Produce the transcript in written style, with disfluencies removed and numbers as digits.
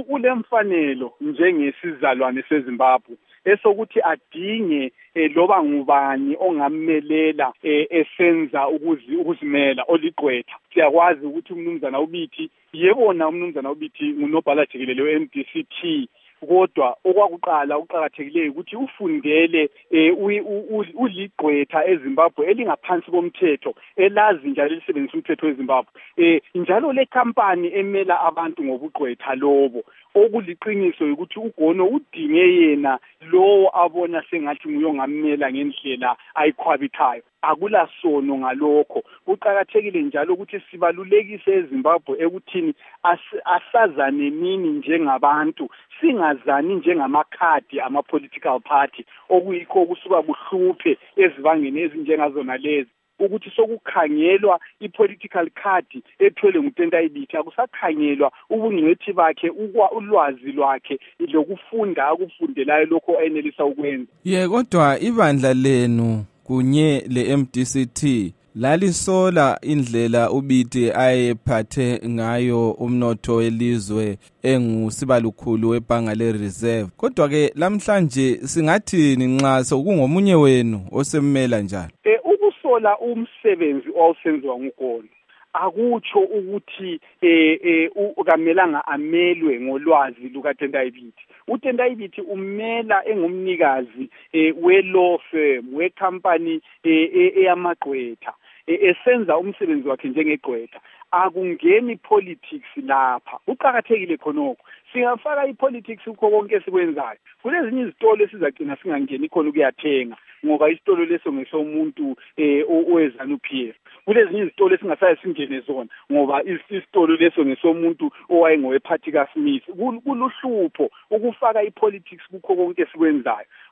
ulemfanelo njengesizalwane seZimbabwe esokuthi adinge loba ngubani ongammelela esenza ukuzimela oligqwetha. Siyakwazi ukuthi umnumzana uBithi yebona umnumzana uBithi ngunobhala jikelele we-MDC-T, kodwa okwakuqala uqhakathekileyo ukuthi ufundele uligqwetha eZimbabwe elingaphansi komthetho elazi njalo lisebenzisa umthetho weZimbabwe. Njalo le company emela abantu ngobugqwetha lobo okuliqiniso ukuthi uGono udinge yena lo abona sengathi nguyongamela ngendlela ayikhwabithayo. Akula sono ngalokho. Kuqhakathekile njalo ukuthi sibalulekise eZimbabwe ekuthini asazane nini njengabantu, singazani njengamakhadi ama-political party okuyikho kusuka kuhluphe ezibangeni ezinjengazona lezi, ukuthi sokukhangelwa i-political card ethwele nguTendai Biti, akusakhangelwa ubungcwethi bakhe, ulwazi lwakhe lokufunda akufundelayo lokho ayenelisa ukwenza. Kodwa ibandla lenu kunye le-MDC-T lalisola indlela uBiti ayephathe ngayo umnotho welizwe engusibalukhulu webhanga le-Reserve. Kodwa ke lamhlanje singathini nxa sokungomunye wenu osemmela njalo? Ukusola umsebenzi owasenziwa nguGono akutsho ukuthi kamelanga amelwe ngolwazi lukaTendai Biti. uTendai Biti umela engumnikazi we-law firm, we-company eyamagqwetha, esenza umsebenzi wakhe njengegqwetha. Akungeni politics lapha. Uqhakathekile khonokho. Singafaka ipolitics ukho konke esikwenzayo. Kulezinye izitolo esizagcina singangeni khona ukuyathenga ngoba isitolo leso ngesomuntu oweZANU-PF. Kulezinye izitolo esingasaye singene zona ngoba isitolo leso ngesomuntu owayengoweParty kaSmith. Kuluhlupho ukufaka ipolitics kukho konke esikwenzayo.